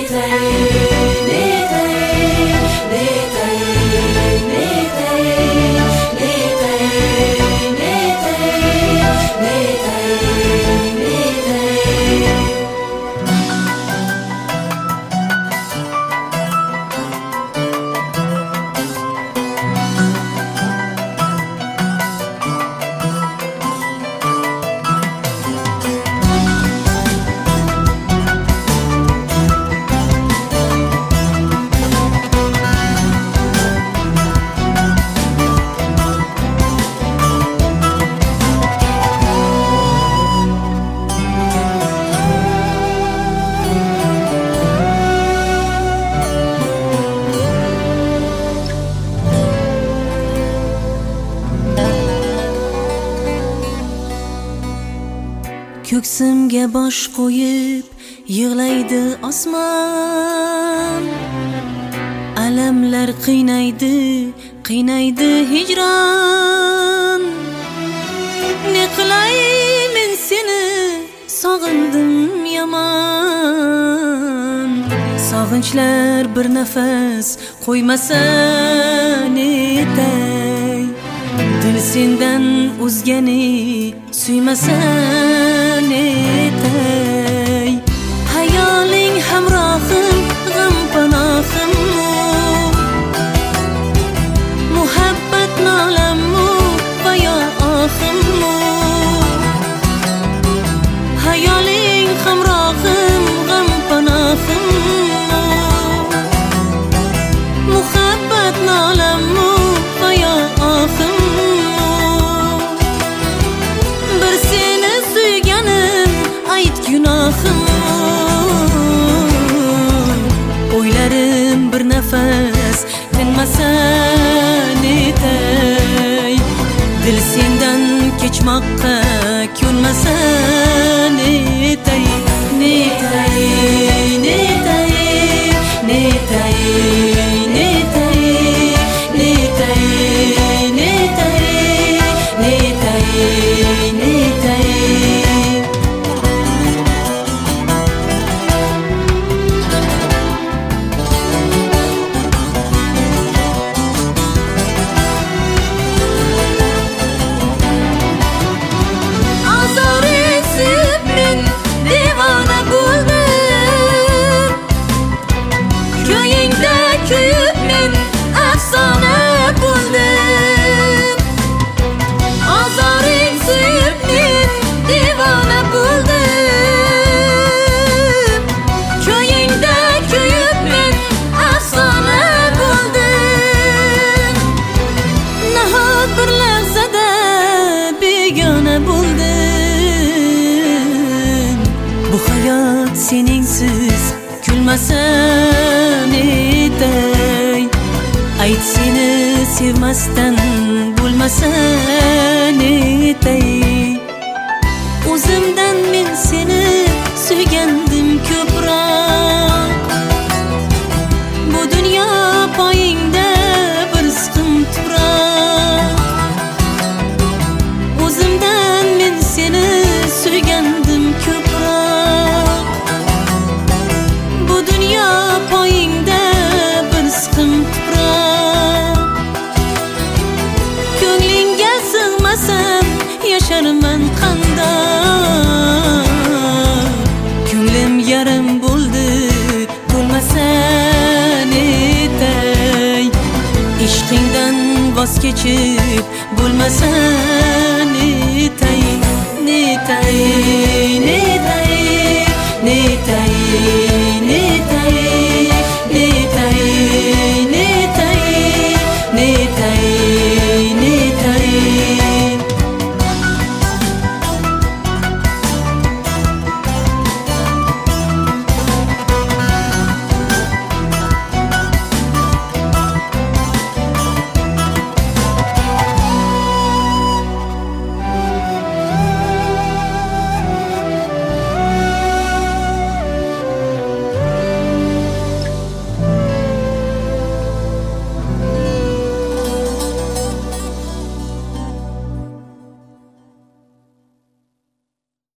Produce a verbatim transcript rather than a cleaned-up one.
Ko'ksimga bosh qo'yib yig'laydi osmon. Alamlar qiynaydi, qiynaydi hijron. Ne qilay men seni sog'indim yomon. Sog'inchlar bir nafas qo'ymasa netay. Dil sendan o'zgani suymasa netay. Hayoling hamrohim, g'am panohim, muhabbat nolammu vayo ohimmu. Hayoling hamrohim, g'am panohim, muhabbat nolammu vayo ohimmu. Bir seni suyganim ayt gunohim. O'ylarim bir nafas tinmasa netay. Dil sendan kechmoqqa ko'nmasa netay. Netay, netay, netay, netay, netay, netay, netay, netay. Bu hayot seningsiz kulmasa netay. Ayt seni sevmasdan bo'lmasa netay. O'zimdan men seni suygandim ko'proq. Bu dunyo poyingda bir siqim tuproq. O'zimdan men seni suygandim ko'proq. Bu dunyo poyingda bir siqim tuproq. Ko'nglingga sig'masam yasharman qandoq. Ko'nglim yarim bo'ldi to'lmasa netay. Ishqingdan voz kechib bo'lmasa netay. Netay, netay, netay.